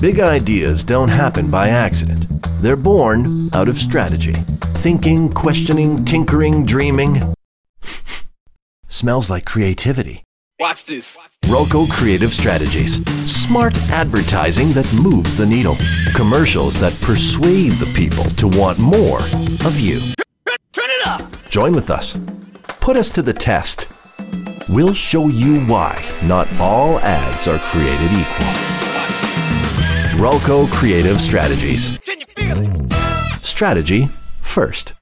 Big ideas don't happen by accident. They're born out of strategy. Thinking, questioning, tinkering, dreaming. Smells like creativity. Watch this. Rolco Creative Strategies. Smart advertising that moves the needle. Commercials that persuade the people to want more of you. Turn it up. Join with us. Put us to the test. We'll show you why not all ads are created equal. Rolco Creative Strategies. Can you feel it? Strategy first.